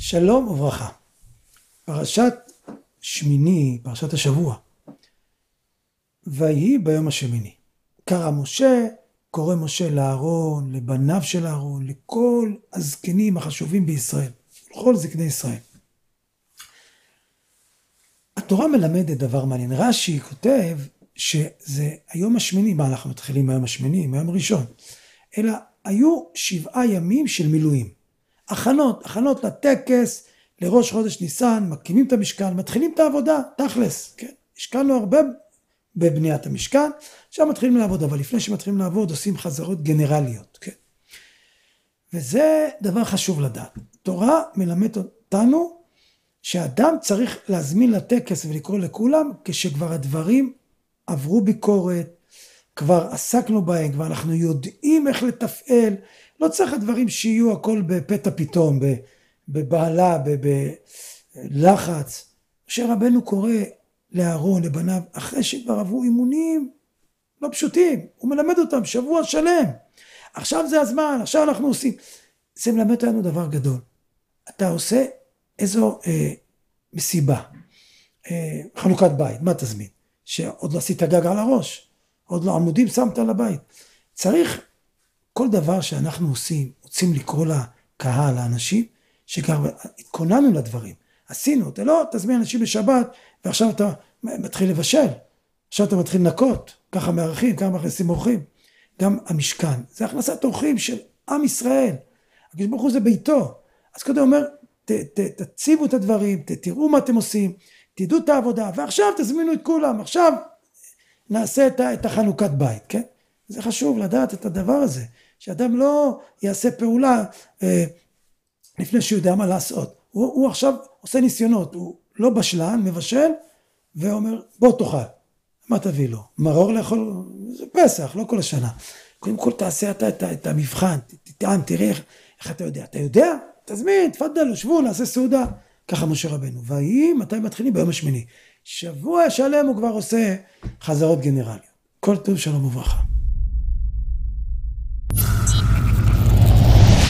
שלום וברכה. פרשת שמיני, פרשת השבוע. ויהי ביום השמיני. קרא משה, קורא משה לאהרון, לבניו של אהרון, לכל הזקנים החשובים בישראל, לכל זקני ישראל. התורה מלמדת דבר מעניין. רש"י כותב שזה היום השמיני, מה אנחנו מתחילים מהיום השמיני, מהיום הראשון, אלא היו 7 ימים של מילואים. הכנות לטקס, לראש חודש ניסן, מקימים את המשכן, מתחילים את העבודה, תכלס, כן? השקענו הרבה בבניית המשכן, עכשיו מתחילים לעבוד, אבל לפני שמתחילים לעבוד עושים חזרות גנרליות, כן? וזה דבר חשוב לדעת. תורה מלמד אותנו שאדם צריך להזמין לטקס ולקרוא לכולם, כשכבר הדברים עברו ביקורת, כבר עסקנו בהם, כבר אנחנו יודעים איך לתפעל, לא צריך הדברים שיהיו הכל בפתע פתאום, בבעלה, בלחץ. משה רבנו קורא לאהרון, לבניו, אחרי שכבר עברו אימונים לא פשוטים, הוא מלמד אותם שבוע שלם. עכשיו זה הזמן, עכשיו אנחנו עושים. זה מלמד לנו דבר גדול. אתה עושה איזו מסיבה, חנוכת בית, מה תזמין? שעוד לא עשית גג על הראש, עוד לא עמודים שמת על הבית. צריך כל דבר שאנחנו עושים, רוצים לקרוא לקהל, לאנשים, שכבר התכוננו לדברים. עשינו, אתה לא תזמין אנשים בשבת, ועכשיו אתה מתחיל לבשל, עכשיו אתה מתחיל לנקות, ככה מארחים, ככה מכניסים אורחים. גם המשכן, זה הכנסת אורחים של עם ישראל. הקדוש ברוך הוא זה ביתו. אז קודם אומר, תציבו את הדברים, תראו מה אתם עושים, תדעו את העבודה, ועכשיו תזמינו את כולם, עכשיו נעשה את החנוכת בית, כן? זה חשוב לדעת את הדבר הזה, שאדם לא יעשה פעולה לפני שהוא יודע מה לעשות. הוא עכשיו עושה ניסיונות, הוא לא בשלן, מבשל, ואומר בוא תאכל. מה תביא לו? מרור לאכול, זה פסח, לא כל השנה. קודם כל תעשה את המבחן, תטעם, תראה איך אתה יודע. אתה יודע? תזמין, תפדל, שבו, נעשה סעודה. ככה משה רבנו. ויהי, מתי מתחילים? ביום השמיני. שבוע שלם הוא כבר עושה חזרות גנרליות. כל טוב, שלום וברכה.